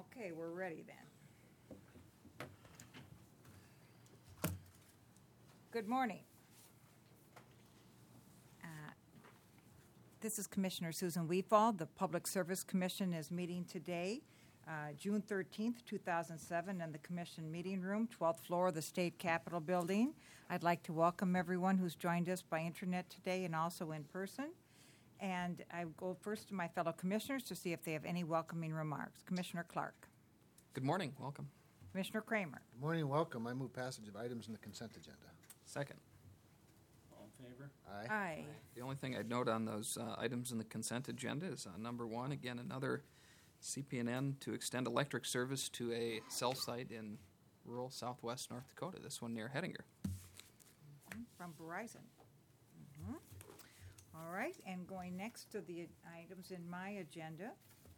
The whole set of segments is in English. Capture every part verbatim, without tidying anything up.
Okay, we're ready then. Good morning. Uh, This is Commissioner Susan Weefald. The Public Service Commission is meeting today, uh, June thirteenth, two thousand seven, in the Commission Meeting Room, twelfth floor of the State Capitol Building. I'd like to welcome everyone who's joined us by internet today and also in person. And I go first to my fellow commissioners to see if they have any welcoming remarks. Commissioner Clark. Good morning. Welcome. Commissioner Kramer. Good morning, welcome. I move passage of items in the consent agenda. Second. All in favor? Aye. Aye. The only thing I'd note on those uh, items in the consent agenda is uh, number one, again, another C P N N to extend electric service to a cell site in rural southwest North Dakota, this one near Hettinger. From Verizon. Mhm. All right, and going next to the items in my agenda,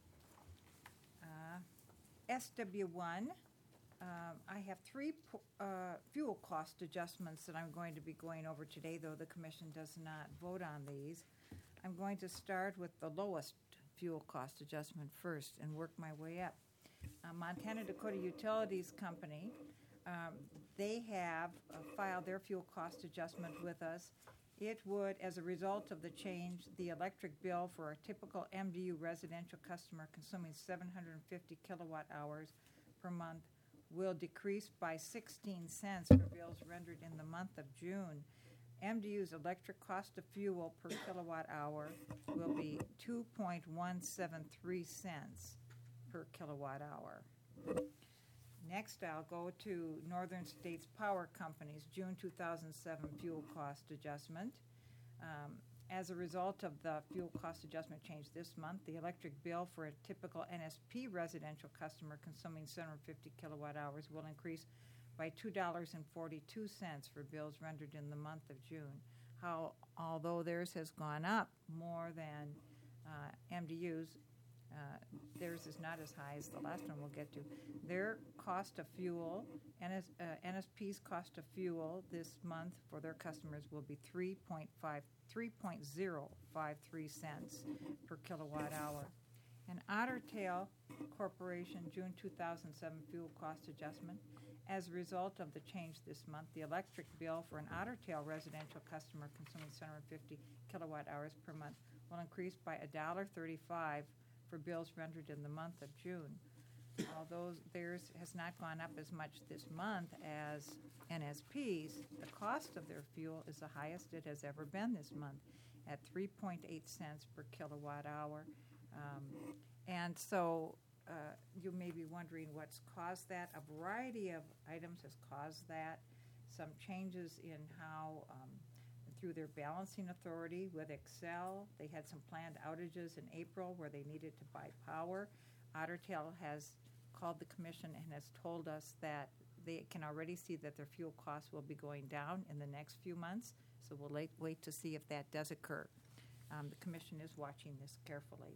uh, S W one, uh, I have three po- uh, fuel cost adjustments that I'm going to be going over today, though the commission does not vote on these. I'm going to start with the lowest fuel cost adjustment first and work my way up. Uh, Montana Dakota Utilities Company, um, they have uh, filed their fuel cost adjustment with us. It would, as a result of the change, the electric bill for a typical M D U residential customer consuming seven hundred fifty kilowatt hours per month will decrease by sixteen cents for bills rendered in the month of June. M D U's electric cost of fuel per kilowatt hour will be two point one seven three cents per kilowatt hour. Next, I'll go to Northern States Power Company's June two thousand seven fuel cost adjustment. Um, as a result of the fuel cost adjustment change this month, the electric bill for a typical N S P residential customer consuming seven hundred fifty kilowatt hours will increase by two dollars and forty-two cents for bills rendered in the month of June. How, although theirs has gone up more than uh, M D U's, Uh, theirs is not as high as the last one we'll get to. Their cost of fuel, N S, uh, N S P's cost of fuel this month for their customers will be three point zero five three cents per kilowatt hour. And Otter Tail Corporation June two thousand seven fuel cost adjustment. As a result of the change this month, the electric bill for an Otter Tail residential customer consuming seven hundred fifty kilowatt hours per month will increase by one dollar and thirty-five cents for bills rendered in the month of June. Although theirs has not gone up as much this month as N S P's, the cost of their fuel is the highest it has ever been this month at three point eight cents per kilowatt hour. Um, and so uh, you may be wondering what's caused that. A variety of items has caused that. Some changes in how um, through their balancing authority with Xcel. They had some planned outages in April where they needed to buy power. Otter Tail has called the commission and has told us that they can already see that their fuel costs will be going down in the next few months, so we'll wait, wait to see if that does occur. Um, the commission is watching this carefully.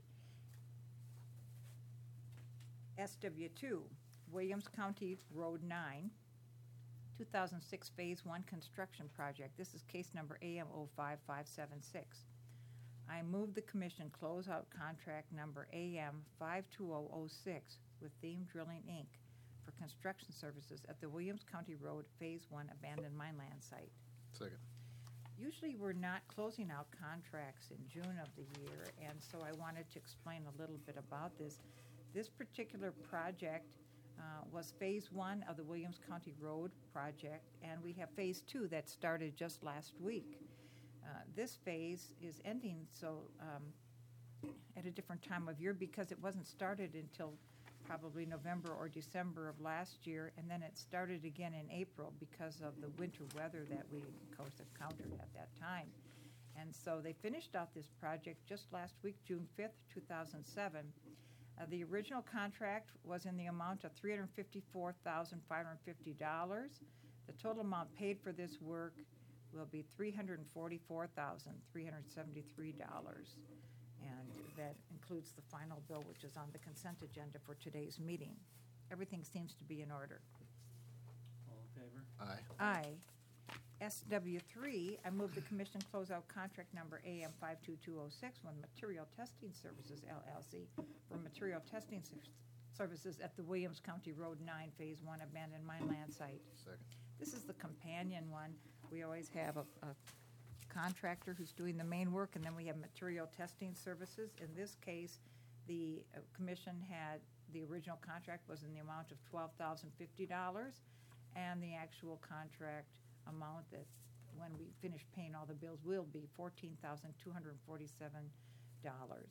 S W two, Williams County Road nine, two thousand six Phase one construction project. This is case number A M zero five five seven six. I move the commission close out contract number A M five two zero zero six with Theme Drilling, Incorporated for construction services at the Williams County Road Phase one abandoned mine land site. Second. Usually we're not closing out contracts in June of the year, and so I wanted to explain a little bit about this. This particular project Uh, was phase one of the Williams County Road project, and we have phase two that started just last week. Uh, this phase is ending so um, at a different time of year because it wasn't started until probably November or December of last year, and then it started again in April because of the winter weather that we, of course, encountered at that time. And so they finished out this project just last week, June fifth, two thousand seven. Uh, the original contract was in the amount of three hundred fifty-four thousand five hundred fifty dollars. The total amount paid for this work will be three hundred forty-four thousand three hundred seventy-three dollars. And that includes the final bill, which is on the consent agenda for today's meeting. Everything seems to be in order. All in favor? Aye. Aye. S W three, I move the commission close out contract number A M five two two zero six with Material Testing Services, L L C, for material testing services at the Williams County Road nine Phase one abandoned mine land site. Second. This is the companion one. We always have a, a contractor who's doing the main work, and then we have material testing services. In this case, the uh, commission had, the original contract was in the amount of twelve thousand fifty dollars, and the actual contract amount that, when we finish paying all the bills, will be fourteen thousand two hundred forty-seven dollars.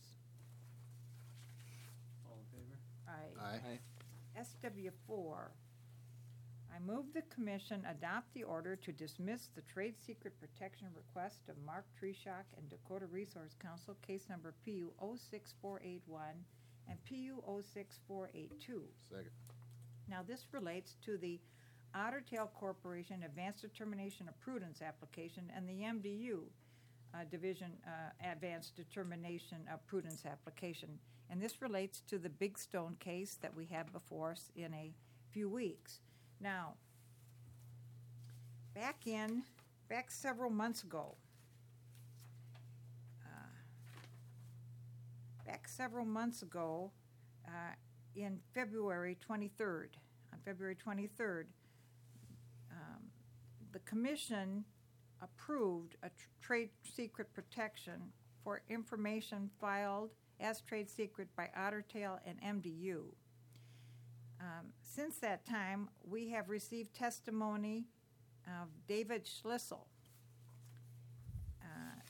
All in favor? I Aye. S W four, I move the commission adopt the order to dismiss the trade secret protection request of Mark Treshock and Dakota Resource Council, case number P U zero six four eight one and P U zero six four eight two. Second. Now, this relates to the Otter Tail Corporation Advanced Determination of Prudence application and the M D U uh, Division uh, Advanced Determination of Prudence application. And this relates to the Big Stone case that we have before us in a few weeks. Now, back in, back several months ago, uh, back several months ago, uh, in February twenty-third, on February twenty-third, um, the commission approved a tr- trade secret protection for information filed as trade secret by Otter Tail and M D U. Um, since that time, we have received testimony of David Schlissel. Uh,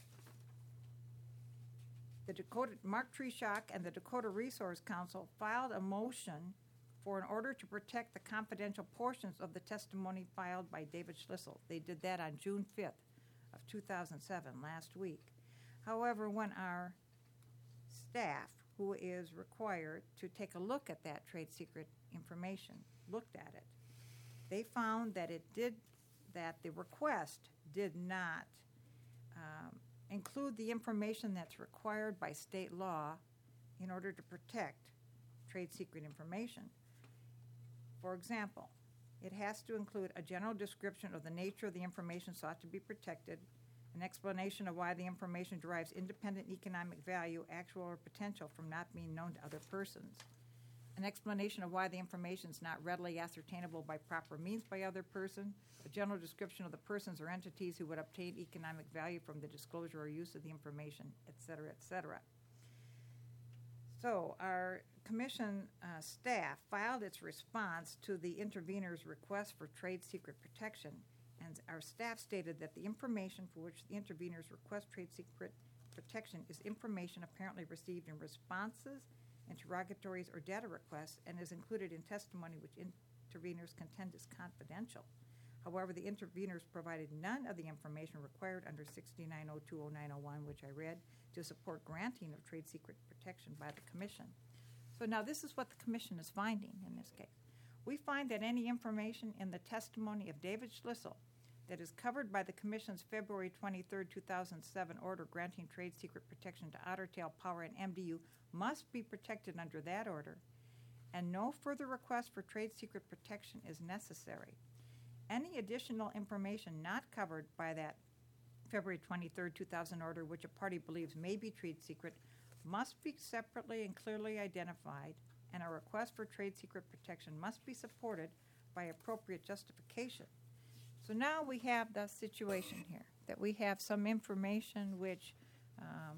the Dakota, Mark Treshock and the Dakota Resource Council filed a motion for an order to protect the confidential portions of the testimony filed by David Schlissel. They did that on June fifth of two thousand seven, last week. However, when our staff, who is required to take a look at that trade secret information, looked at it, they found that it did, that the request did not um, include the information that's required by state law in order to protect trade secret information. For example, it has to include a general description of the nature of the information sought to be protected, an explanation of why the information derives independent economic value, actual or potential, from not being known to other persons, an explanation of why the information is not readily ascertainable by proper means by other person, a general description of the persons or entities who would obtain economic value from the disclosure or use of the information, et cetera, et cetera. So our commission uh, staff filed its response to the intervener's request for trade secret protection, and our staff stated that the information for which the interveners request trade secret protection is information apparently received in responses, interrogatories, or data requests, and is included in testimony which interveners contend is confidential. However, the interveners provided none of the information required under sixty-nine oh two oh nine oh one, which I read, to support granting of trade secret protection by the commission. So now this is what the commission is finding in this case. We find that any information in the testimony of David Schlissel that is covered by the Commission's February twenty-third, two thousand seven order granting trade secret protection to Otter Tail Power and M D U must be protected under that order, and no further request for trade secret protection is necessary. Any additional information not covered by that February twenty-third, two thousand order, which a party believes may be trade secret, must be separately and clearly identified, and a request for trade secret protection must be supported by appropriate justification. So now we have the situation here, that we have some information which um,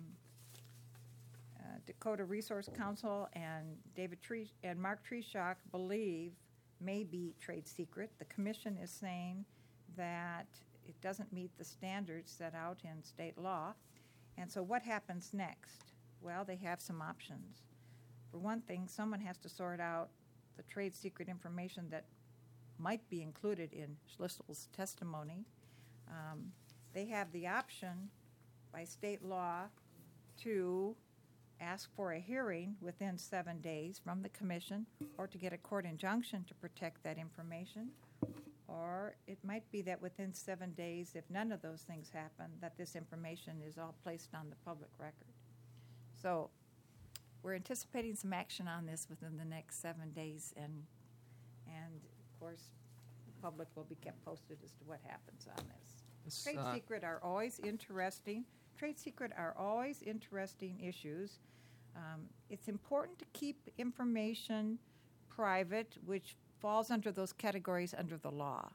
uh, Dakota Resource Council and David Tre- and Mark Treshock believe may be trade secret. The commission is saying that it doesn't meet the standards set out in state law. And so what happens next? Well, they have some options. For one thing, someone has to sort out the trade secret information that might be included in Schlissel's testimony. Um, they have the option by state law to ask for a hearing within seven days from the commission, or to get a court injunction to protect that information. Or it might be that within seven days, if none of those things happen, that this information is all placed on the public record. So we're anticipating some action on this within the next seven days, and and of course, the public will be kept posted as to what happens on this. This, Trade uh, secret are always interesting. Trade secret are always interesting issues. Um, it's important to keep information private, which falls under those categories under the law.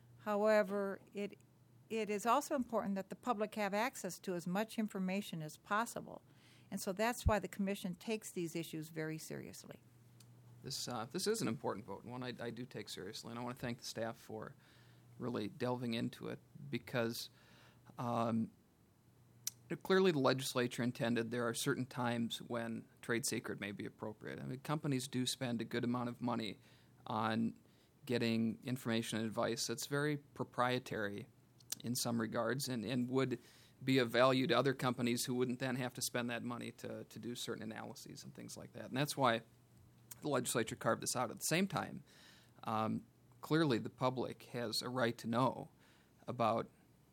However, it it is also important that the public have access to as much information as possible. And so that's why the Commission takes these issues very seriously. This uh, this is an important vote, and one I, I do take seriously, and I want to thank the staff for really delving into it, because um, clearly the legislature intended there are certain times when trade secret may be appropriate. I mean, companies do spend a good amount of money on getting information and advice that's very proprietary in some regards, and, and would be of value to other companies who wouldn't then have to spend that money to, to do certain analyses and things like that. And that's why the legislature carved this out. At the same time, um, clearly the public has a right to know about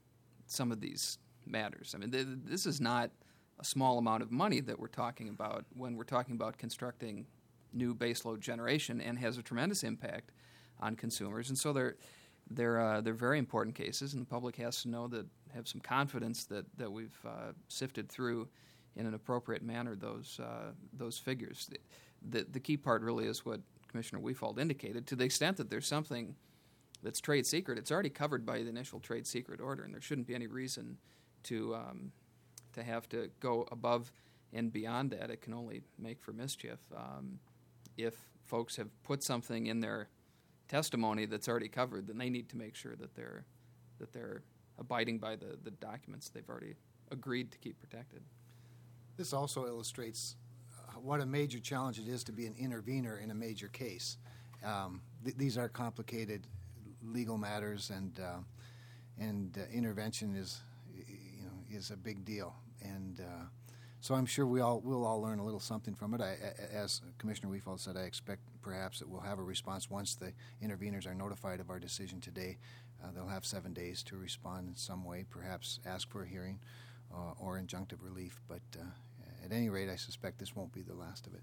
some of these matters. I mean, th- this is not a small amount of money that we're talking about when we're talking about constructing new baseload generation, and has a tremendous impact on consumers. And so they're they're uh, they're very important cases, and the public has to know that, have some confidence that that we've uh, sifted through in an appropriate manner those uh, those figures. The the key part really is what Commissioner Weefald indicated. To the extent that there's something that's trade secret, it's already covered by the initial trade secret order, and there shouldn't be any reason to um, to have to go above and beyond that. It can only make for mischief. Um, if folks have put something in their testimony that's already covered, then they need to make sure that they're that they're abiding by the, the documents they've already agreed to keep protected. This also illustrates uh, what a major challenge it is to be an intervener in a major case. Um, th- these are complicated legal matters, and uh, and uh, intervention is you know is a big deal. And uh, so I'm sure we all we'll all learn a little something from it. I, as Commissioner Weefald said, I expect perhaps that we'll have a response once the interveners are notified of our decision today. Uh, they'll have seven days to respond in some way, perhaps ask for a hearing uh, or injunctive relief. But uh, at any rate, I suspect this won't be the last of it.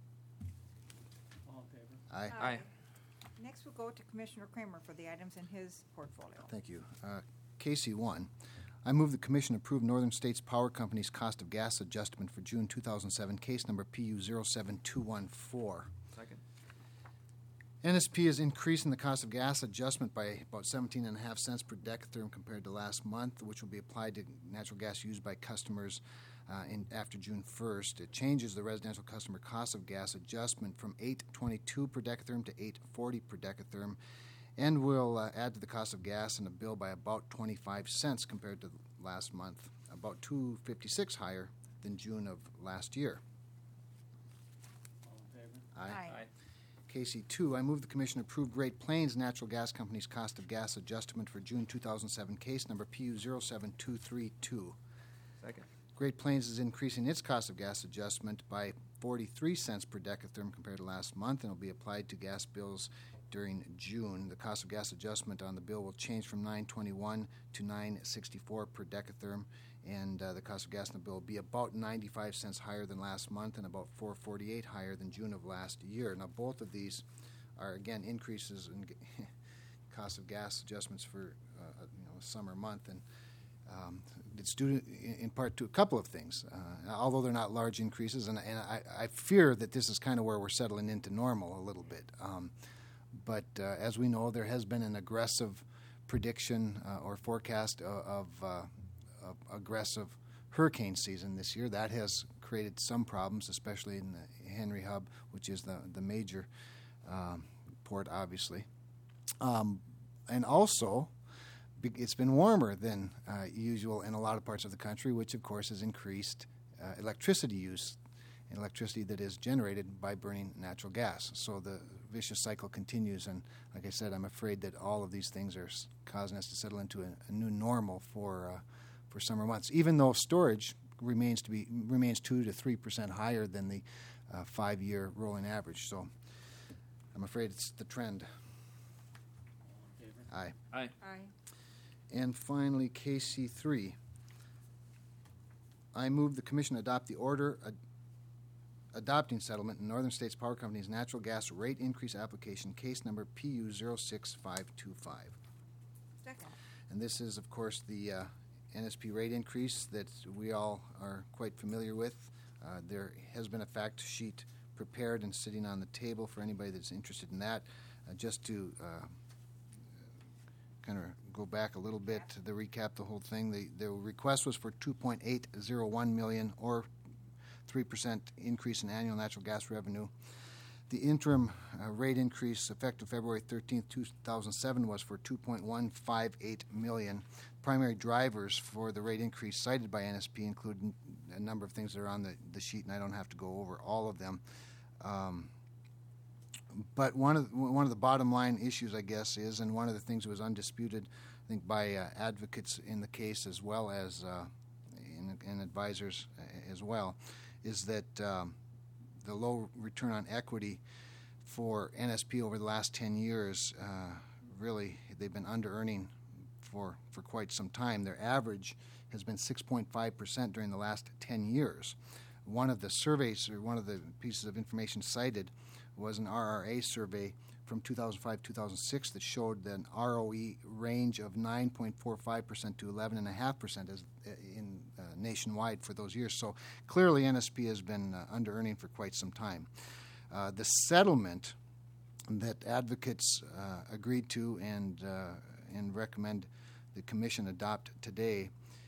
All in favor? Aye. Aye. Next, we'll go to Commissioner Kramer for the items in his portfolio. Thank you. Uh, K C one, I move the Commission approve Northern States Power Company's cost of gas adjustment for June two thousand seven, case number P U zero seven two one four. Second. N S P is increasing the cost of gas adjustment by about seventeen and a half cents per decatherm compared to last month, which will be applied to natural gas used by customers uh, in, after June first. It changes the residential customer cost of gas adjustment from eight twenty-two per decatherm to eight forty per decatherm, and will uh, add to the cost of gas in the bill by about twenty-five cents compared to last month, about two fifty-six higher than June of last year. All in favor? Aye. K C two, I move the Commission approve Great Plains Natural Gas Company's cost of gas adjustment for June two thousand seven, case number P U zero seven two three two. Second. Great Plains is increasing its cost of gas adjustment by forty-three cents per decatherm compared to last month, and will be applied to gas bills during June. The cost of gas adjustment on the bill will change from nine twenty-one to nine sixty-four per decatherm, and uh, the cost of gas in the bill will be about ninety-five cents higher than last month and about four forty-eight higher than June of last year. Now, both of these are, again, increases in g- cost of gas adjustments for uh, you know, a summer month, and um, it's due to, in, in part to a couple of things, uh, although they're not large increases, and, and I, I fear that this is kind of where we're settling into normal a little bit. Um, But uh, as we know, there has been an aggressive prediction uh, or forecast of, of, uh, of aggressive hurricane season this year. That has created some problems, especially in the Henry Hub, which is the, the major um, port, obviously. Um, and also, be- it's been warmer than uh, usual in a lot of parts of the country, which, of course, has increased uh, electricity use, electricity that is generated by burning natural gas. So the vicious cycle continues, and like I said, I'm afraid that all of these things are s- causing us to settle into a, a new normal for uh, for summer months. Even though storage remains to be remains two to three percent higher than the uh, five-year rolling average. So I'm afraid it's the trend. All in favor? Aye. Aye. Aye. And finally, K C three. I move the Commission adopt the order ad- adopting settlement in Northern States Power Company's natural gas rate increase application, case number P U zero six five two five. Second. And this is, of course, the uh, N S P rate increase that we all are quite familiar with. Uh, there has been a fact sheet prepared and sitting on the table for anybody that's interested in that. Uh, just to uh, kind of go back a little bit to the recap the whole thing, the, the request was for two point eight zero one million dollars or three percent increase in annual natural gas revenue. The interim uh, rate increase effective February thirteenth, two thousand seven was for two point one five eight million dollars. Primary drivers for the rate increase cited by N S P include a number of things that are on the, the sheet, and I don't have to go over all of them. Um, but one of, the, one of the bottom line issues, I guess, is, and one of the things that was undisputed, I think, by uh, advocates in the case as well as uh, in, and advisors as well, is that um, the low return on equity for N S P over the last ten years, uh, really, they've been under-earning for, for quite some time. Their average has been six point five percent during the last ten years. One of the surveys, or one of the pieces of information cited, was an R R A survey from two thousand five to two thousand six that showed an R O E range of nine point four five percent to eleven point five percent as in uh, nationwide for those years. So clearly N S P has been uh, under-earning for quite some time. Uh, the settlement that advocates uh, agreed to and, uh, and recommend the Commission adopt today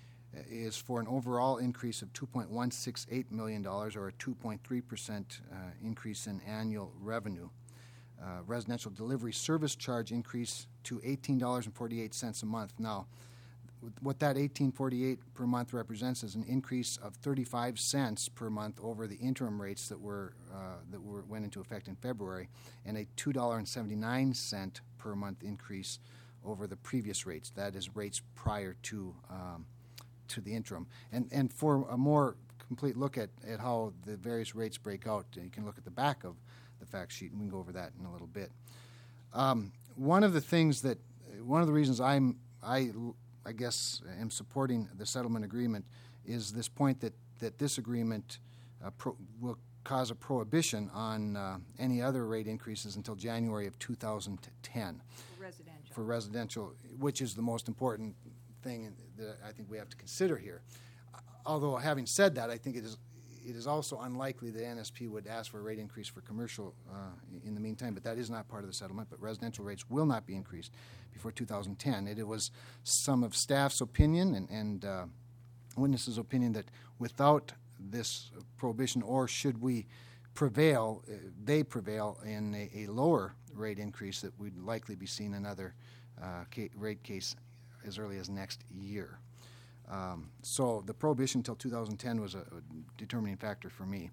is for an overall increase of two point one six eight million dollars or a two point three percent uh, increase in annual revenue. Uh, residential delivery service charge increase to eighteen dollars and forty-eight cents a month. Now, what that eighteen dollars and forty-eight cents per month represents is an increase of thirty-five cents per month over the interim rates that were uh, that were went into effect in February, and a two dollars and seventy-nine cents per month increase over the previous rates. That is rates prior to um, to the interim. And and for a more complete look at, at how the various rates break out, you can look at the back of the fact sheet, and we can go over that in a little bit. Um, one of the things that, one of the reasons I'm, I, I guess, am supporting the settlement agreement is this point that, that this agreement uh, pro- will cause a prohibition on uh, any other rate increases until January of two thousand ten. For residential. For residential, which is the most important thing that I think we have to consider here. Although, having said that, I think it is it is also unlikely that N S P would ask for a rate increase for commercial uh, in the meantime, but that is not part of the settlement. But residential rates will not be increased before two thousand ten. It, it was some of staff's opinion and, and uh, witnesses' opinion that without this prohibition, or should we prevail, uh, they prevail in a, a lower rate increase, that we'd likely be seeing another uh, ca- rate case as early as next year. Um, so the prohibition until two thousand ten was a, a determining factor for me.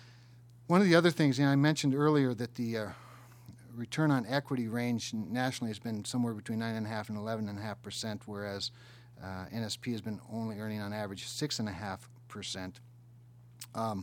One of the other things, you know, I mentioned earlier that the uh, return on equity range nationally has been somewhere between nine point five and eleven point five percent, whereas uh, N S P has been only earning on average six point five percent. Um,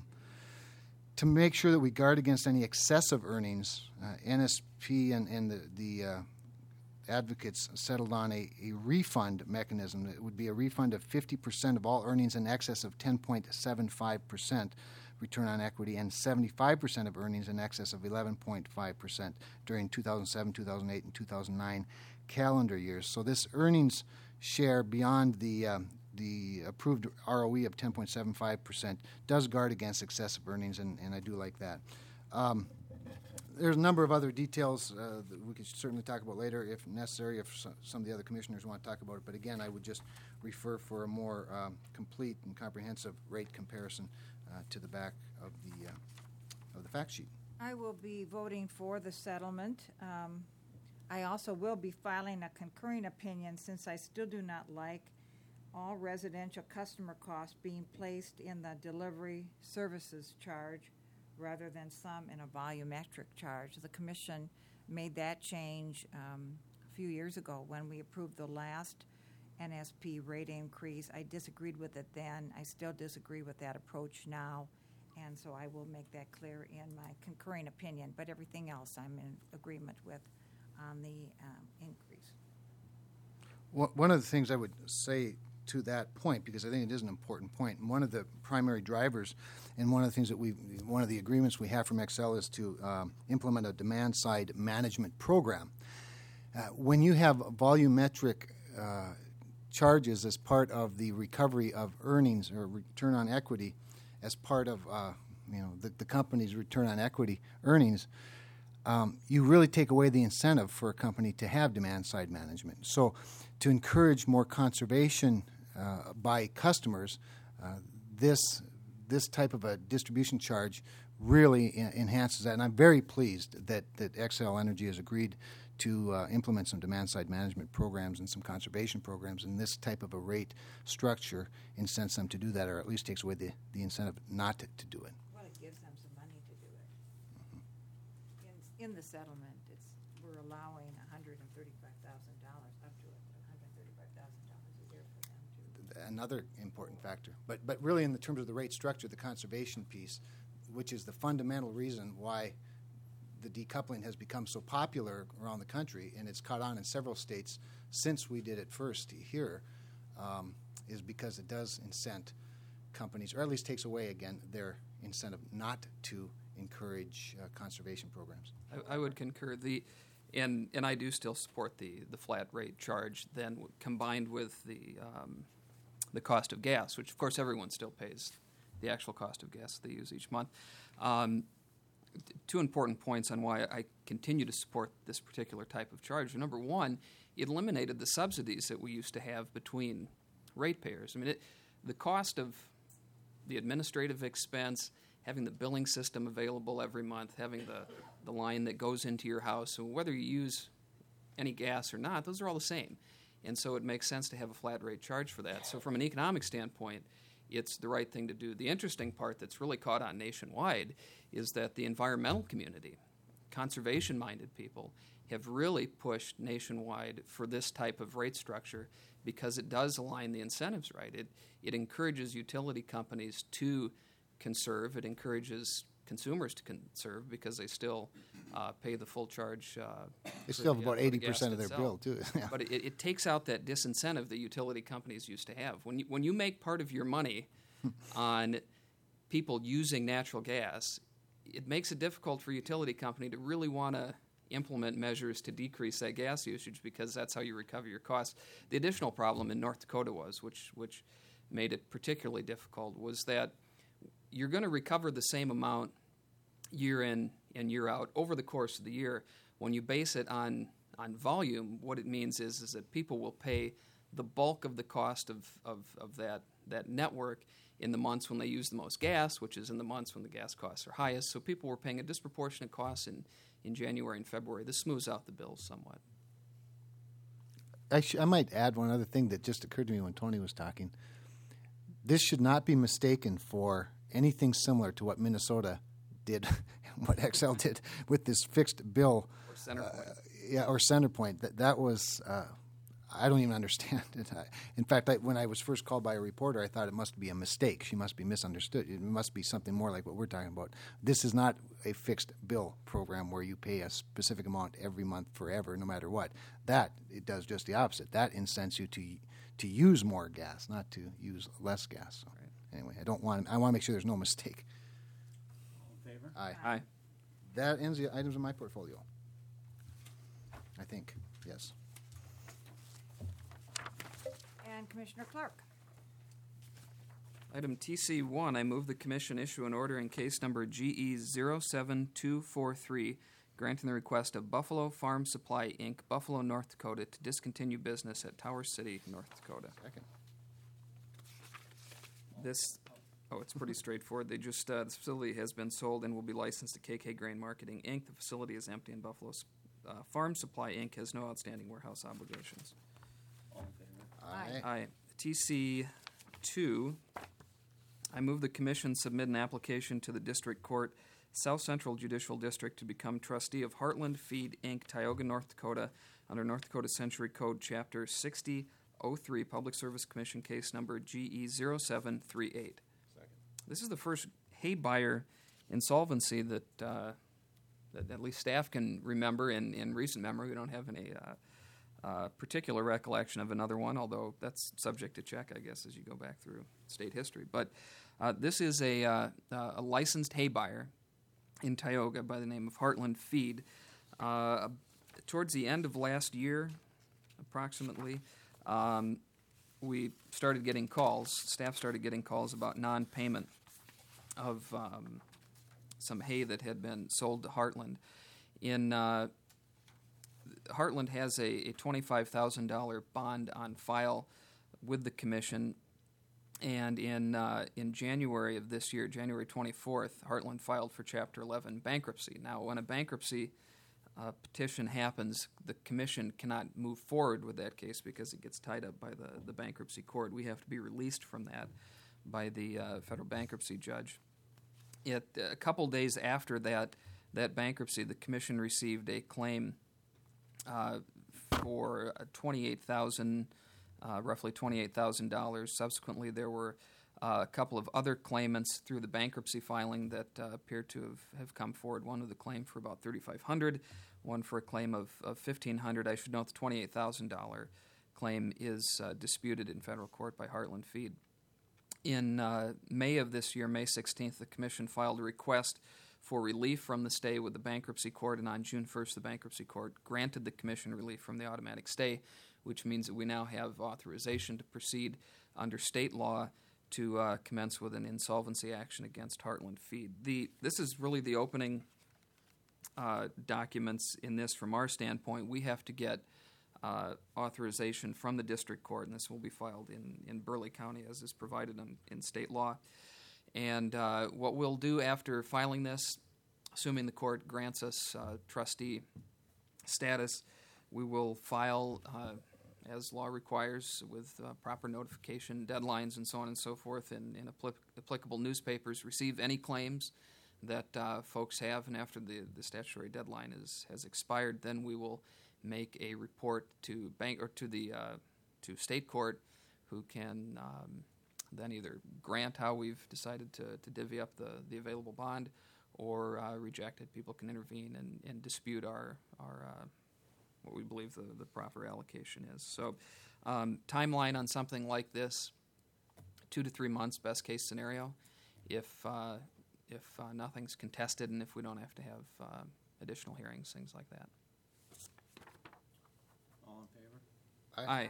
to make sure that we guard against any excessive earnings, uh, N S P and, and the, the uh, advocates settled on a, a refund mechanism. It would be a refund of fifty percent of all earnings in excess of ten point seven five percent return on equity and seventy-five percent of earnings in excess of eleven point five percent during two thousand seven, two thousand eight, and two thousand nine calendar years. So this earnings share beyond the um, the approved R O E of ten point seven five percent does guard against excessive earnings, and, and I do like that. Um, There's a number of other details uh, that we could certainly talk about later if necessary, if so, some of the other commissioners want to talk about it. But again, I would just refer for a more um, complete and comprehensive rate comparison uh, to the back of the uh, of the fact sheet. I will be voting for the settlement. Um, I also will be filing a concurring opinion, since I still do not like all residential customer costs being placed in the delivery services charge rather than some in a volumetric charge. The Commission made that change um, a few years ago when we approved the last N S P rate increase. I disagreed with it then. I still disagree with that approach now, and so I will make that clear in my concurring opinion. But everything else I'm in agreement with on the um, increase. Well, one of the things I would say to that point, because I think it is an important point, and one of the primary drivers and one of the things that we, one of the agreements we have from Xcel is to um, implement a demand-side management program. Uh, when you have volumetric uh, charges as part of the recovery of earnings or return on equity as part of uh, you know, the, the company's return on equity earnings, um, you really take away the incentive for a company to have demand-side management. So to encourage more conservation uh, by customers, uh, this this type of a distribution charge really en- enhances that. And I'm very pleased that, that Xcel Energy has agreed to uh, implement some demand-side management programs and some conservation programs, and this type of a rate structure incents them to do that, or at least takes away the, the incentive not to, to do it. Well, it gives them some money to do it. In, in the settlement, it's, we're allowing one hundred thirty-five thousand dollars, up to one hundred thirty-five thousand dollars a year for them to. Another important factor. But, but really in the terms of the rate structure, the conservation piece, which is the fundamental reason why the decoupling has become so popular around the country, and it's caught on in several states since we did it first here, um, is because it does incent companies, or at least takes away, again, their incentive not to encourage uh, conservation programs. I, I would concur. The and and I do still support the the flat rate charge. Then w- combined with the um, the cost of gas, which of course everyone still pays the actual cost of gas they use each month. Um, t- two important points on why I continue to support this particular type of charge. Number one, it eliminated the subsidies that we used to have between ratepayers. I mean, it, the cost of the administrative expense, having the billing system available every month, having the, the line that goes into your house, so whether you use any gas or not, those are all the same. And so it makes sense to have a flat rate charge for that. So from an economic standpoint, it's the right thing to do. The interesting part that's really caught on nationwide is that the environmental community, conservation-minded people, have really pushed nationwide for this type of rate structure because it does align the incentives right. It, it encourages utility companies to conserve. It encourages consumers to conserve because they still uh, pay the full charge. Uh, They for still have the, uh, about for the eighty gas percent of their itself. bill, too. Yeah. But it, it takes out that disincentive that utility companies used to have. When you, when you make part of your money on people using natural gas, it makes it difficult for a utility company to really want to implement measures to decrease that gas usage because that's how you recover your costs. The additional problem in North Dakota was, which which made it particularly difficult, was that you're going to recover the same amount year in and year out over the course of the year. When you base it on on volume, what it means is is that people will pay the bulk of the cost of, of, of that that network in the months when they use the most gas, which is in the months when the gas costs are highest. So people were paying a disproportionate cost in, in January and February. This smooths out the bills somewhat. I, sh- I might add one other thing that just occurred to me when Tony was talking. This should not be mistaken for anything similar to what Minnesota did, what Xcel did with this fixed bill. Or center uh, point. Yeah, or center point. That that was, uh, I don't even understand it. I, in fact, I, when I was first called by a reporter, I thought it must be a mistake. She must be misunderstood. It must be something more like what we're talking about. This is not a fixed bill program where you pay a specific amount every month forever, no matter what. That, it does just the opposite. That incents you to to use more gas, not to use less gas. So, Right. anyway, I don't want. I want to make sure there's no mistake. All in favor? Aye. Aye. That ends the items in my portfolio. I think, yes. And Commissioner Clark. Item T C one, I move the Commission issue an order in case number G E zero seven two four three, granting the request of Buffalo Farm Supply, Incorporated, Buffalo, North Dakota, to discontinue business at Tower City, North Dakota. Second. This, oh, it's pretty straightforward. They just, uh, this facility has been sold and will be licensed to K K Grain Marketing, Incorporated. The facility is empty, and Buffalo uh, Farm Supply, Incorporated has no outstanding warehouse obligations. All in favor? Aye. Aye. T C two, I move the Commission submit an application to the District Court, South Central Judicial District, to become trustee of Heartland Feed, Incorporated, Tioga, North Dakota, under North Dakota Century Code, Chapter sixty oh three, Public Service Commission, case number G E zero seven three eight. Second. This is the first hay buyer insolvency that, uh, that at least staff can remember in, in recent memory. We don't have any uh, uh, particular recollection of another one, although that's subject to check, I guess, as you go back through state history. But uh, this is a, uh, uh, a licensed hay buyer in Tioga by the name of Heartland Feed. Uh, towards the end of last year, approximately, um, we started getting calls, staff started getting calls about non-payment of um, some hay that had been sold to Heartland. In uh, Heartland has a, a twenty-five thousand dollars bond on file with the commission, and in uh, in January of this year, January twenty-fourth, Heartland filed for Chapter eleven bankruptcy. Now, when a bankruptcy uh, petition happens, the commission cannot move forward with that case because it gets tied up by the, the bankruptcy court. We have to be released from that by the uh, federal bankruptcy judge. It, a couple days after that, that bankruptcy, the commission received a claim uh, for twenty-eight thousand, uh, roughly twenty-eight thousand dollars. Subsequently, there were uh, a couple of other claimants through the bankruptcy filing that uh, appear to have, have come forward. One with a claim for about thirty-five hundred dollars, one for a claim of, of fifteen hundred dollars. I should note the twenty-eight thousand dollars claim is uh, disputed in federal court by Heartland Feed. In uh, May of this year, May sixteenth, the commission filed a request for relief from the stay with the bankruptcy court, and on June first, the bankruptcy court granted the commission relief from the automatic stay, which means that we now have authorization to proceed under state law to uh, commence with an insolvency action against Heartland Feed. The, this is really the opening uh, documents in this from our standpoint. We have to get Uh, authorization from the district court, and this will be filed in, in Burleigh County as is provided in, in state law. And uh, what we'll do after filing this, assuming the court grants us uh, trustee status, we will file, uh, as law requires, with uh, proper notification, deadlines, and so on and so forth in, in applic- applicable newspapers, receive any claims that uh, folks have, and after the, the statutory deadline is, has expired, then we will make a report to bank or to the uh, to state court, who can um, then either grant how we've decided to, to divvy up the, the available bond, or uh, reject it. People can intervene and, and dispute our our uh, what we believe the, the proper allocation is. So, um, timeline on something like this: two to three months, best case scenario. If uh, if uh, nothing's contested, and if we don't have to have uh, additional hearings, things like that. All in favor? Aye.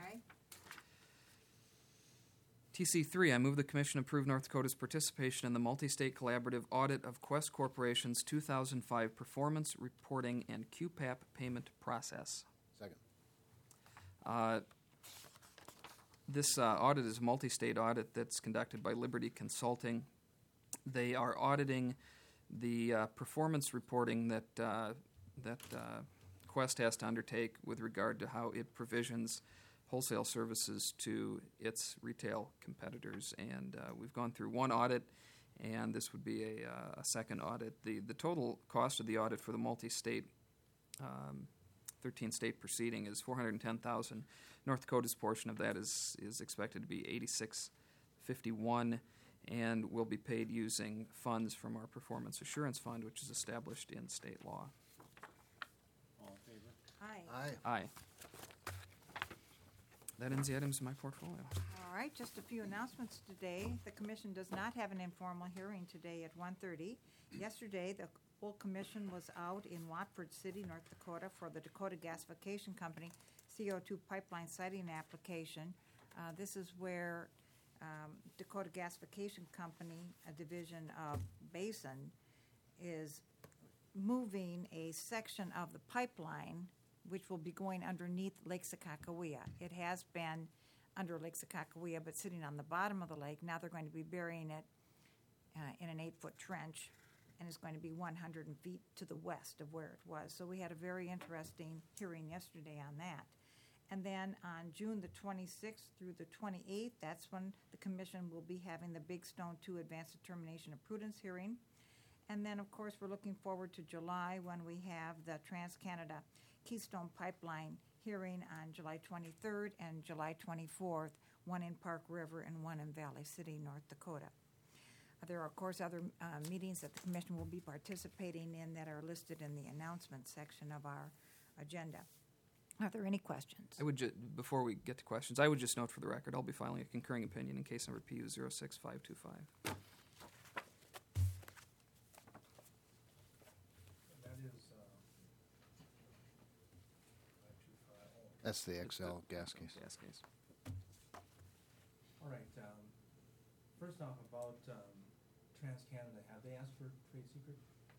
T C three, I move the Commission approve North Dakota's participation in the multi-state collaborative audit of Quest Corporation's two thousand five performance reporting and Q P A P payment process. Second. Uh, this uh, audit is a multi-state audit that's conducted by Liberty Consulting. They are auditing the uh, performance reporting that uh, that uh, Quest has to undertake with regard to how it provisions wholesale services to its retail competitors. And uh, we've gone through one audit, and this would be a, uh, a second audit. The the total cost of the audit for the multi-state, um, thirteen-state proceeding is four hundred ten thousand dollars. North Dakota's portion of that is is expected to be eighty-six fifty-one, and will be paid using funds from our Performance Assurance Fund, which is established in state law. All in favor? Aye. Aye. Aye. That ends the items in my portfolio. All right, just a few announcements today. The commission does not have an informal hearing today at one thirty. Yesterday, the full commission was out in Watford City, North Dakota, for the Dakota Gasification Company C O two pipeline siting application. Uh, This is where um, Dakota Gasification Company, a division of Basin, is moving a section of the pipeline which will be going underneath Lake Sakakawea. It has been under Lake Sakakawea, but sitting on the bottom of the lake. Now they're going to be burying it uh, in an eight-foot trench, and it's going to be one hundred feet to the west of where it was. So we had a very interesting hearing yesterday on that. And then on June the twenty-sixth through the twenty-eighth, that's when the commission will be having the Big Stone two Advanced Determination of Prudence hearing. And then, of course, we're looking forward to July when we have the Trans-Canada Keystone Pipeline hearing on July twenty-third and July twenty-fourth, one in Park River and one in Valley City, North Dakota. Uh, There are, of course, other uh, meetings that the commission will be participating in that are listed in the announcement section of our agenda. Are there any questions? I would ju- before we get to questions, I would just note for the record, I'll be filing a concurring opinion in case number P U zero six five two five. That is, uh, five two five, oh, That's the X L gas case. Gas case. all right, um, first off about, um, TransCanada, have they asked for trade secret?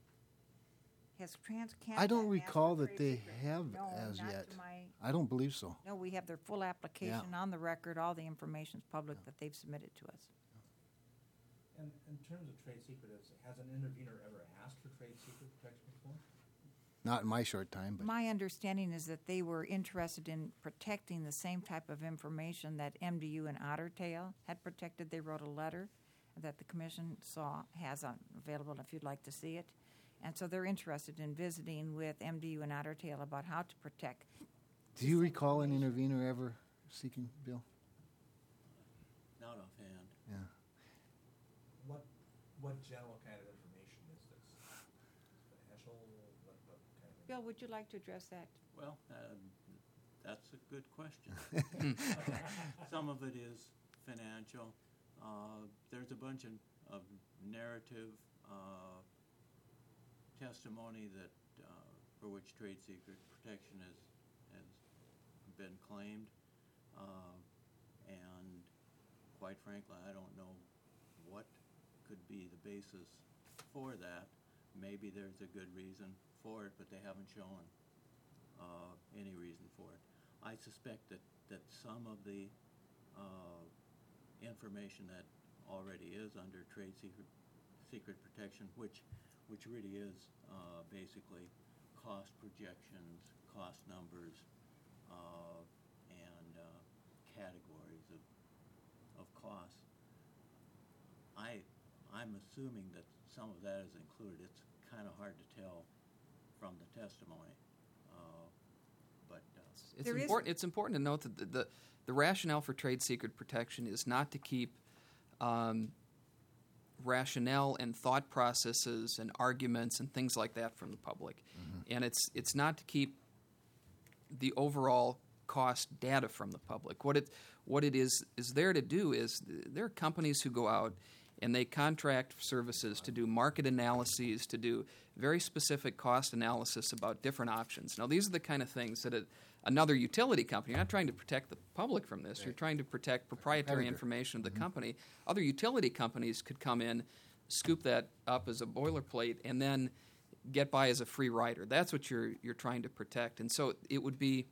Has TransCanada? I don't asked recall for that trade they secret? have No, as not yet. to my, I don't believe so. no, we have their full application on the record, all the information's public that they've submitted to us. And in terms of trade secret, is, has an intervener ever asked for trade secret protection before? Not in my short time, but My understanding is that they were interested in protecting the same type of information that M D U and Otter Tail had protected. They wrote a letter that the commission saw, has on, available if you'd like to see it. And so they're interested in visiting with M D U and Otter Tail about how to protect. do you recall an intervener ever seeking, Bill? Not offhand. Yeah. What, what general kind of information is this? Financial, what, what kind of? Bill, would you like to address that? Well, um, that's a good question. Some of it is financial. Uh, There's a bunch of, of narrative uh, testimony that, uh, for which trade secret protection has, has been claimed. Uh, And quite frankly, I don't know what could be the basis for that. Maybe there's a good reason for it, but they haven't shown uh, any reason for it. I suspect that, that some of the uh, information that already is under trade secret, secret protection, which, which really is uh, basically cost projections, cost numbers, uh, and uh, categories of, of costs. I, I'm assuming that some of that is included. It's kind of hard to tell from the testimony, uh, but uh, It's There is- important. It's important to note that the, the the rationale for trade secret protection is not to keep um, rationale and thought processes and arguments and things like that from the public, and it's it's not to keep the overall cost data from the public. What it what it is is there to do is there are companies who go out and they contract services to do market analyses, to do very specific cost analysis about different options. Now, these are the kind of things that a, another utility company, you're not trying to protect the public from this, you're trying to protect proprietary Competitor. information of the company. Other utility companies could come in, scoop that up as a boilerplate, and then get by as a free rider. That's what you're you're trying to protect. And so it would be,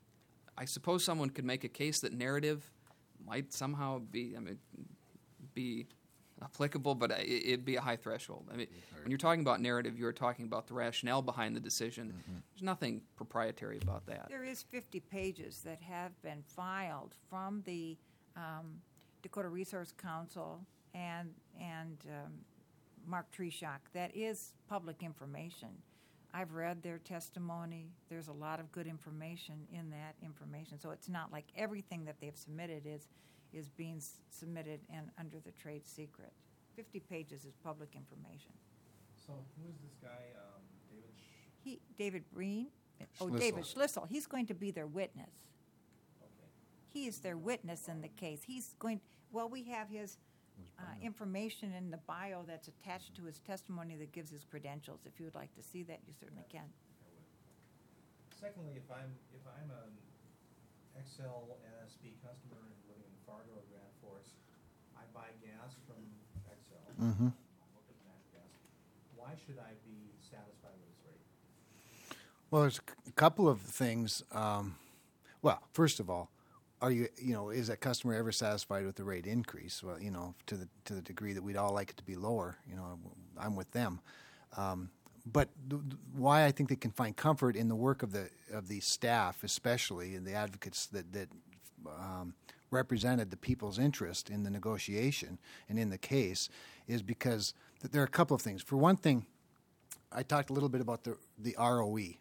I suppose someone could make a case that narrative might somehow be, I mean, be applicable, but it- it'd be a high threshold. I mean, when you're talking about narrative, you're talking about the rationale behind the decision. There's nothing proprietary about that. There is fifty pages that have been filed from the um, Dakota Resource Council and and um, Mark Treshock. That is public information. I've read their testimony. There's a lot of good information in that information. So it's not like everything that they've submitted is is being s- submitted and under the trade secret. fifty pages is public information. So who is this guy, um, David Sh- He, David Breen, oh, Schlissel. David Schlissel, he's going to be their witness. okay. He is their witness in the case. He's going, well, we have his uh, information in the bio that's attached to his testimony that gives his credentials. If you would like to see that, you certainly can. I would. Secondly, if I'm, if I'm an Xcel N S P customer and living in Fargo or Grand Forks, I buy gas from Xcel. Mhm. I'm looking at natural gas. Why should I be satisfied with this rate? Well, there's a couple of things. Um, well, first of all, are you, you know, is that customer ever satisfied with the rate increase? Well, you know, to the to the degree that we'd all like it to be lower, you know, I'm with them. Um, but th- th- why I think they can find comfort in the work of the of the staff, especially and the advocates that that um, represented the people's interest in the negotiation and in the case, is because th- there are a couple of things. For one thing, I talked a little bit about the the R O E.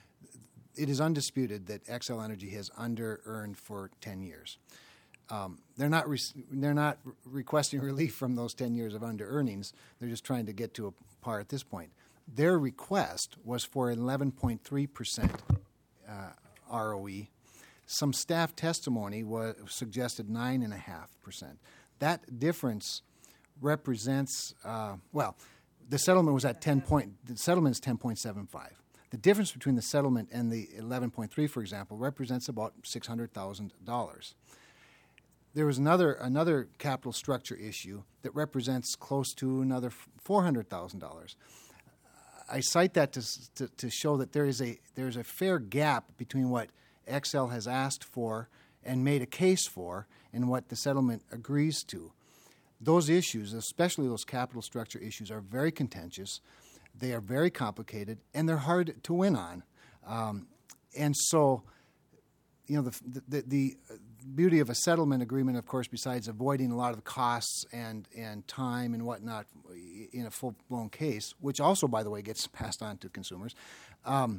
It is undisputed that Xcel Energy has under-earned for ten years. Um, they're not re- they're not re- requesting relief from those ten years of under-earnings. They're just trying to get to a par at this point. Their request was for eleven point three percent uh, R O E. Some staff testimony was suggested nine point five percent. That difference represents, uh, well, the settlement was at ten point, the settlement is ten point seven five. The difference between the settlement and the eleven point three, for example, represents about six hundred thousand dollars. There was another another capital structure issue that represents close to another four hundred thousand dollars. I cite that to, s- to to show that there is a there is a fair gap between what Xcel has asked for and made a case for and what the settlement agrees to. Those issues, especially those capital structure issues, are very contentious. They are very complicated, and they're hard to win on. Um, and so, you know, the, the the beauty of a settlement agreement, of course, besides avoiding a lot of the costs and and time and whatnot in a full-blown case, which also, by the way, gets passed on to consumers, um,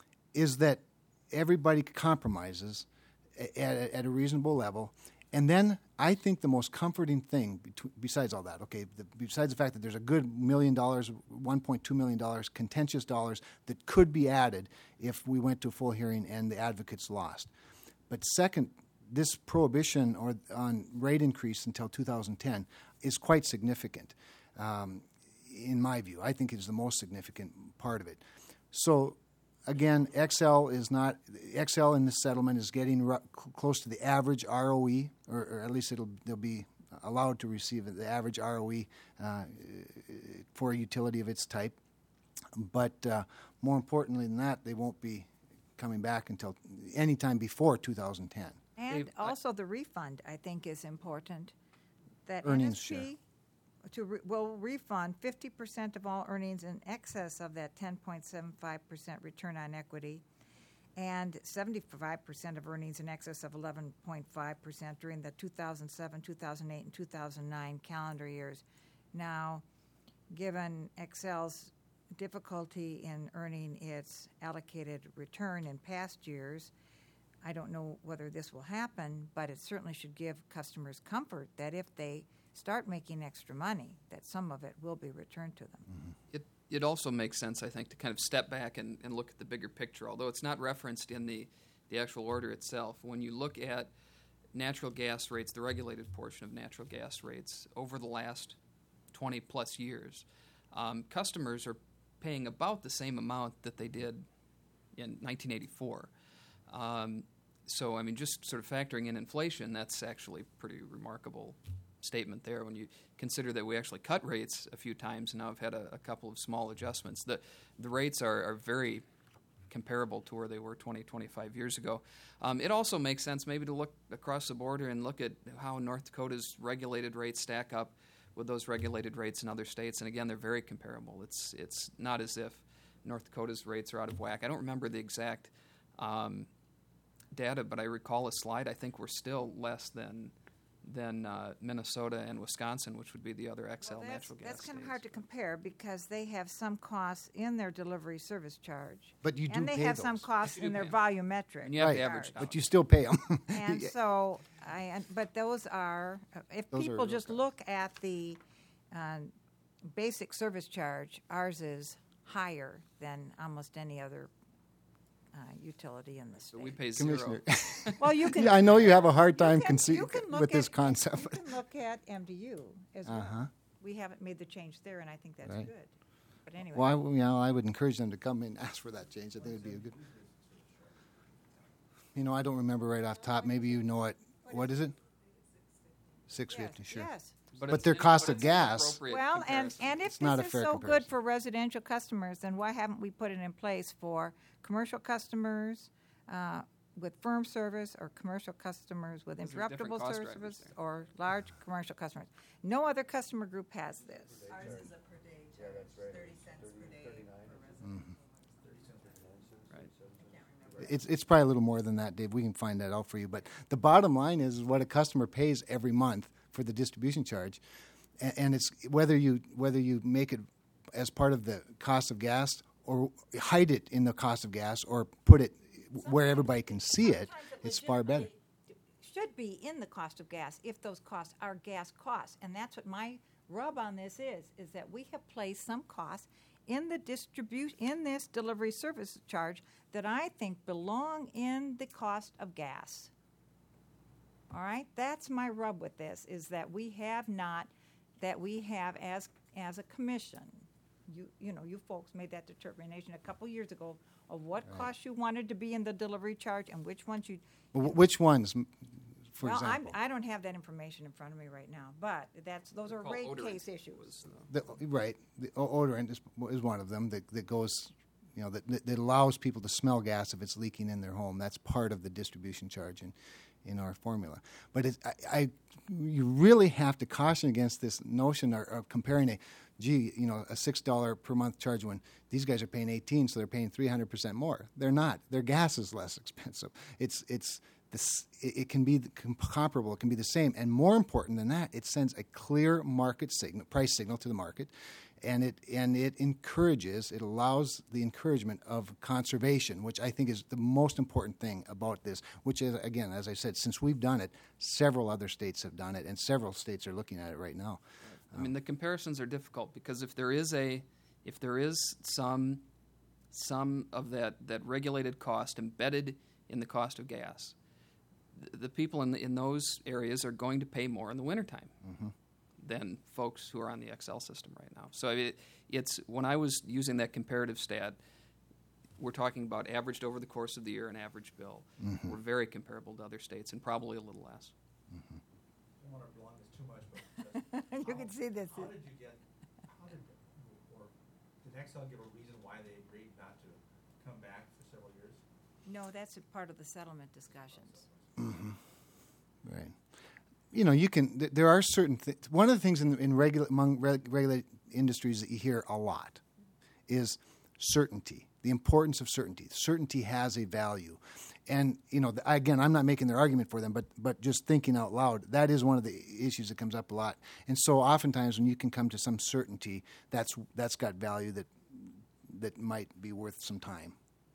is that everybody compromises at, at, at a reasonable level. And then I think the most comforting thing, betw- besides all that, okay, the, besides the fact that there's a good million dollars, one point two million dollars, contentious dollars that could be added if we went to a full hearing and the advocates lost. But second, this prohibition or on rate increase until two thousand ten is quite significant, um, in my view. I think it is the most significant part of it. So, again, Xcel is not Xcel in this settlement is getting ru- cl- close to the average R O E, or, or at least it'll they'll be allowed to receive the average R O E uh, for a utility of its type. But uh, more importantly than that, they won't be coming back until any time before two thousand ten. And Dave, I- also the refund, I think, is important. That Earnings N S P share. to re- will refund fifty percent of all earnings in excess of that ten point seven five percent return on equity, and seventy-five percent of earnings in excess of eleven point five percent during the two thousand seven, two thousand eight, and two thousand nine calendar years. Now, given Xcel's difficulty in earning its allocated return in past years, I don't know whether this will happen, but it certainly should give customers comfort that if they start making extra money, that some of it will be returned to them. It it also makes sense, I think, to kind of step back and, and look at the bigger picture, although it's not referenced in the, the actual order itself. When you look at natural gas rates, the regulated portion of natural gas rates, over the last twenty plus years, um, customers are paying about the same amount that they did in nineteen eighty-four. Um, so, I mean, just sort of factoring in inflation, that's actually a pretty remarkable statement there when you consider that we actually cut rates a few times and now have had a, a couple of small adjustments. The, the rates are, are very comparable to where they were twenty, twenty-five years ago. Um, it also makes sense maybe to look across the border and look at how North Dakota's regulated rates stack up with those regulated rates in other states. And again, they're very comparable. It's, it's not as if North Dakota's rates are out of whack. I don't remember the exact um, data, but I recall a slide. I think we're still less than than uh, Minnesota and Wisconsin, which would be the other Xcel Well, that's, natural gas that's kind of states. hard to compare because they have some costs in their delivery service charge. But you do and they pay have some those. costs You do in their pay 'em. volumetric. And you have to Right. average it out. But you still pay them. And so, I, and- but those are, uh, if Those are people real just costs. look at the uh, basic service charge, ours is higher than almost any other uh, utility in the So state. we pay zero. Commissioner, Well, you can. yeah, I know you have a hard you time can- conce- you can look with this at- concept. You can look at M D U as well. Uh-huh. We haven't made the change there, and I think that's Right. good. But anyway. Well, I, you know, I would encourage them to come and ask for that change. I think it'd be a good. You know, I don't remember right off top. Maybe you know it. What is it? Six Yes, fifty, sure. Yes. But it's- their it's- cost but of it's an gas- appropriate Well, and, comparison. and if It's not a this is fair so comparison. good for residential customers, then why haven't we put it in place for commercial customers uh, with firm service or commercial customers with Those are different interruptible cost drivers service there. or large commercial customers? No other customer group has this. Ours is a per day charge, thirty cents per day for residential. Right. I can't remember. It's it's probably a little more than that, Dave. We can find that out for you. But the bottom line is, is what a customer pays every month for the distribution charge, and, and it's whether you whether you make it as part of the cost of gas or hide it in the cost of gas or put it where everybody can see it. Sometimes it It's far better. legitimately should be in the cost of gas if those costs are gas costs. And that's what my rub on this is, is that we have placed some costs in the distribute in this delivery service charge that I think belong in the cost of gas. All right? That's my rub with this, is that we have not, that we have as as a commission, you you know, you folks made that determination a couple years ago of what costs you wanted to be in the delivery charge and which ones you Wh- Which ones? for Well, I'm, example. I don't have that information in front of me right now, but that's, those are Called rate odorant case issues. was the- The, right, the o- odorant is, is one of them that, that goes, you know, that, that allows people to smell gas if it's leaking in their home. That's part of the distribution charge in, in our formula. But it, I, I, you really have to caution against this notion of, of comparing a, gee, you know, a six dollar per month charge when these guys are paying eighteen, so they're paying three hundred percent more. They're not. Their gas is less expensive. It's it's this. It, it can be com- comparable. It can be the same, and more important than that, it sends a clear market signal, price signal to the market, and it and it encourages. It allows the encouragement of conservation, which I think is the most important thing about this. Which is, again, as I said, since we've done it, several other states have done it, and several states are looking at it right now. I mean, the comparisons are difficult because if there is a, if there is some, some of that, that regulated cost embedded in the cost of gas, the, the people in the, in those areas are going to pay more in the wintertime than folks who are on the X L system right now. So it, it's when I was using that comparative stat, we're talking about averaged over the course of the year an average bill. We're very comparable to other states and probably a little less. I don't want to prolong this too much, but You can see this. how did you get, how did, or did Excel give a reason why they agreed not to come back for several years? No, that's a part of the settlement discussions. Right. You know, you can. Th- there are certain. Th- one of the things in, in regula- among reg- regulated industries that you hear a lot is certainty. The importance of certainty. Certainty has a value, and you know, th- again, I'm not making their argument for them, but but just thinking out loud, that is one of the issues that comes up a lot. And so, oftentimes, when you can come to some certainty, that's that's got value that that might be worth some time.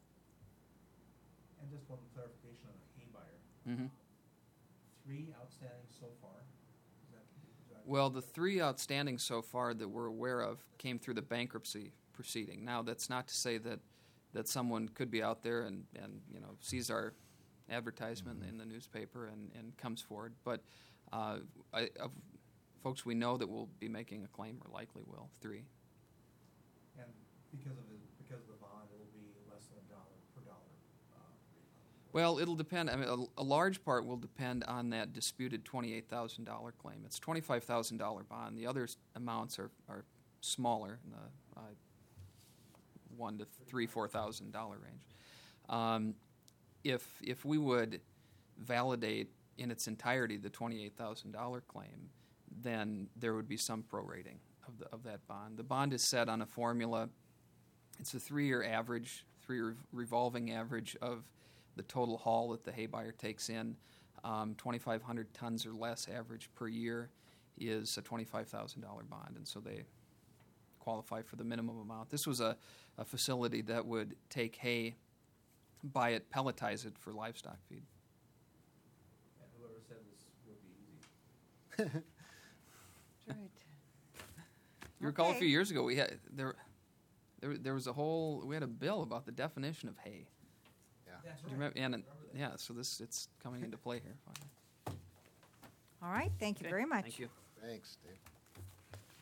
And just one clarification on the hay buyer. Mm-hmm. Three outstanding so far? Is that, is that Well, the three outstanding so far that we're aware of came through the bankruptcy proceeding. Now, that's not to say that, that someone could be out there and, and you know sees our advertisement in the newspaper and, and comes forward. But uh, I, of folks we know that will be making a claim or likely will, three. And because of the, because of the bond, it'll be less than a dollar per dollar uh, refund? Well, it'll depend. I mean, a, a large part will depend on that disputed twenty-eight thousand dollars claim. It's a twenty-five thousand dollars bond. The other s- amounts are, are smaller, in the uh, one to three, four thousand dollar range. Um, if if we would validate in its entirety the twenty-eight thousand dollars claim, then there would be some prorating of the of that bond. The bond is set on a formula. It's a three-year average, three-year revolving average of the total haul that the hay buyer takes in. Um, twenty-five hundred tons or less average per year is a twenty-five thousand dollars bond, and so they qualify for the minimum amount. This was a, a facility that would take hay, buy it, pelletize it for livestock feed. And whoever said this would be easy. That's right. You recall a Okay. few years ago we had there, there there was a whole we had a bill about the definition of hay. That's Do you remember? And it- yeah, so this it's coming into play here finally. All right, thank you Okay, very much. Thank you. Thanks, Dave.